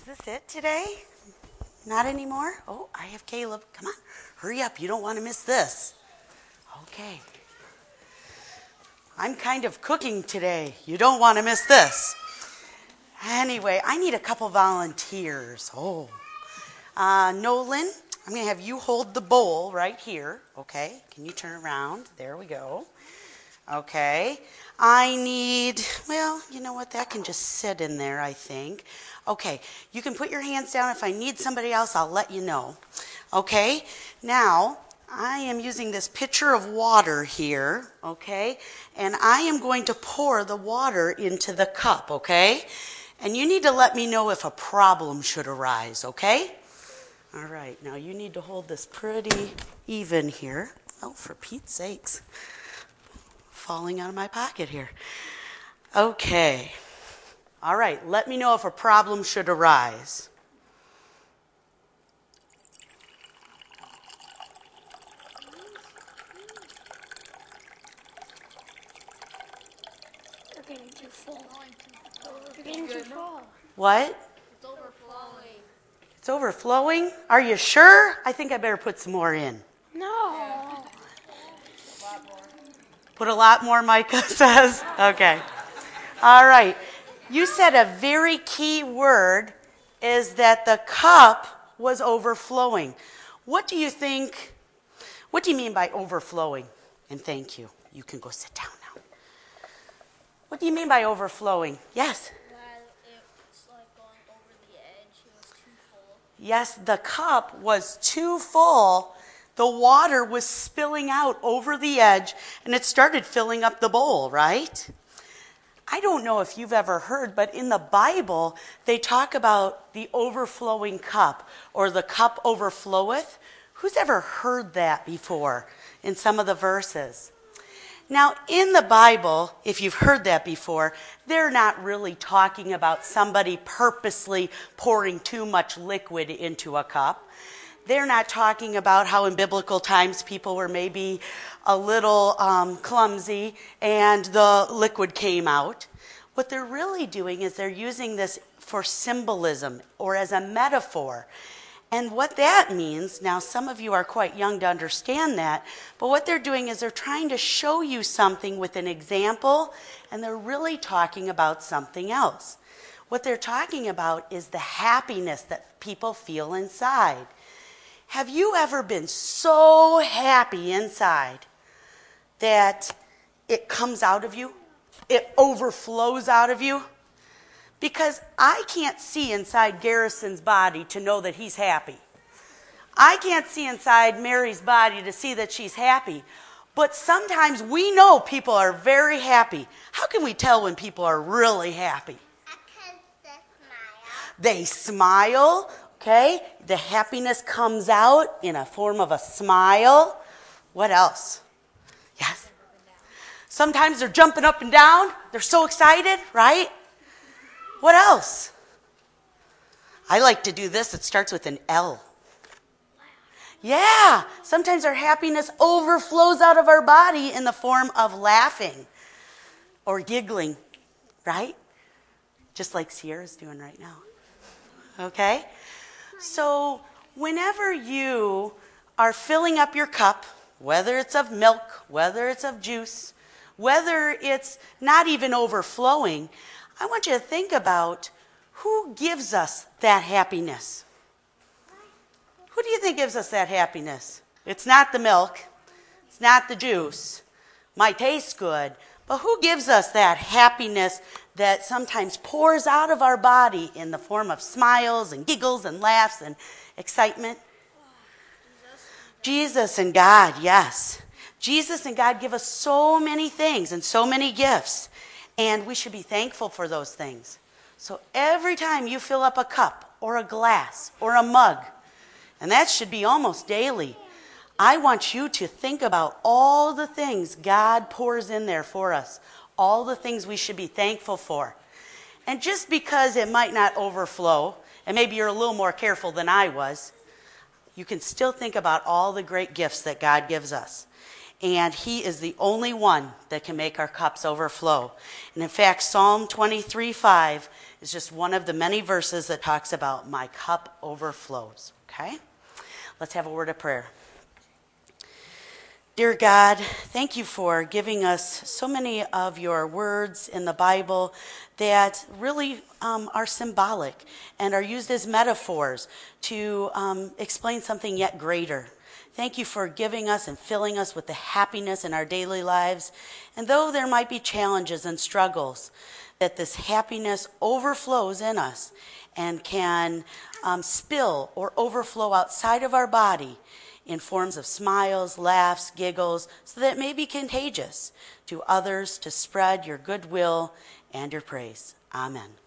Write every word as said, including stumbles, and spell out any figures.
this it today? Not anymore? Oh, I have Caleb. Come on, hurry up. You don't want to miss this. Okay. I'm kind of cooking today. You don't want to miss this. Anyway, I need a couple volunteers. Oh. Uh, Nolan, I'm going to have you hold the bowl right here. Okay. Can you turn around? There we go. Okay. I need, well, you know what? That can just sit in there, I think. Okay. You can put your hands down. If I need somebody else, I'll let you know. Okay. Now, I am using this pitcher of water here, okay? And I am going to pour the water into the cup, okay? And you need to let me know if a problem should arise, okay? All right. Now, you need to hold this pretty even here. Oh, for Pete's sakes. Falling out of my pocket here. Okay. All right. Let me know if a problem should arise. You're getting too full. You're getting too full. What? It's overflowing. It's overflowing? Are you sure? I think I better put some more in. No. Put a lot more, Micah says. Okay. All right. You said a very key word is that the cup was overflowing. What do you think, what do you mean by overflowing? And thank you. You can go sit down now. What do you mean by overflowing? Yes? That it's like going over the edge. It was too full. Yes, the cup was too full. The water was spilling out over the edge, and it started filling up the bowl, right? I don't know if you've ever heard, but in the Bible, they talk about the overflowing cup, or the cup overfloweth. Who's ever heard that before in some of the verses? Now, in the Bible, if you've heard that before, they're not really talking about somebody purposely pouring too much liquid into a cup. They're not talking about how in biblical times people were maybe a little um, clumsy and the liquid came out. What they're really doing is they're using this for symbolism or as a metaphor. And what that means, now some of you are quite young to understand that, but what they're doing is they're trying to show you something with an example, and they're really talking about something else. What they're talking about is the happiness that people feel inside. Have you ever been so happy inside that it comes out of you? It overflows out of you? Because I can't see inside Garrison's body to know that he's happy. I can't see inside Mary's body to see that she's happy. But sometimes we know people are very happy. How can we tell when people are really happy? Because They they smile. smile, okay? The happiness comes out in a form of a smile. What else? Yes? Sometimes they're jumping up and down. They're so excited, right? What else? I like to do this. It starts with an L. Yeah. Sometimes our happiness overflows out of our body in the form of laughing or giggling, right? Just like Sierra's doing right now. Okay? So whenever you are filling up your cup, whether it's of milk, whether it's of juice, whether it's not even overflowing, I want you to think about who gives us that happiness. Who do you think gives us that happiness? It's not the milk. It's not the juice. Might taste good. But who gives us that happiness that sometimes pours out of our body in the form of smiles and giggles and laughs and excitement? Jesus, Jesus and God, yes. Jesus and God give us so many things and so many gifts. And we should be thankful for those things. So every time you fill up a cup or a glass or a mug, and that should be almost daily, I want you to think about all the things God pours in there for us, all the things we should be thankful for. And just because it might not overflow, and maybe you're a little more careful than I was, you can still think about all the great gifts that God gives us. And he is the only one that can make our cups overflow. And in fact, Psalm twenty-three five is just one of the many verses that talks about my cup overflows. Okay? Let's have a word of prayer. Dear God, thank you for giving us so many of your words in the Bible that really um, are symbolic and are used as metaphors to um, explain something yet greater. Thank you for giving us and filling us with the happiness in our daily lives. And though there might be challenges and struggles, that this happiness overflows in us and can um, spill or overflow outside of our body in forms of smiles, laughs, giggles, so that it may be contagious to others to spread your goodwill and your praise. Amen.